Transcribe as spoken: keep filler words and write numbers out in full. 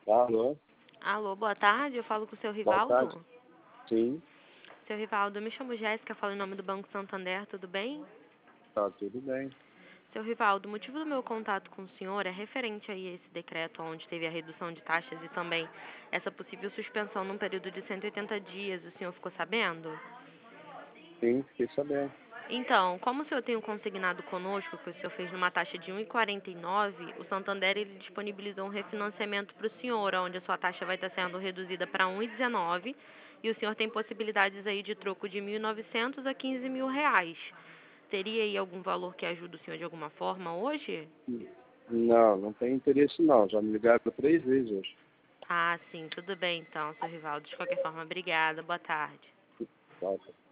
Alô? Alô, boa tarde, eu falo com o seu Boa tarde. Rivaldo. Sim, Seu Rivaldo, eu me chamo Jéssica, falo em nome do Banco Santander, tudo bem? tá tudo bem. Seu Rivaldo, o motivo do meu contato com o senhor é referente aí a esse decreto onde teve a redução de taxas e também essa possível suspensão num período de cento e oitenta dias, o senhor ficou sabendo? Sim, fiquei sabendo. Então, como o senhor tem um consignado conosco, que o senhor fez numa taxa de um vírgula quarenta e nove, o Santander ele disponibilizou um refinanciamento para o senhor, onde a sua taxa vai estar sendo reduzida para um vírgula dezenove e o senhor tem possibilidades aí de troco de mil e novecentos a quinze mil reais. Teria aí algum valor que ajude o senhor de alguma forma hoje? Não, não tem interesse não. Já me ligaram três vezes hoje. Ah, sim, tudo bem então, seu Rivaldo. De qualquer forma, obrigada. Boa tarde. Tá, tá.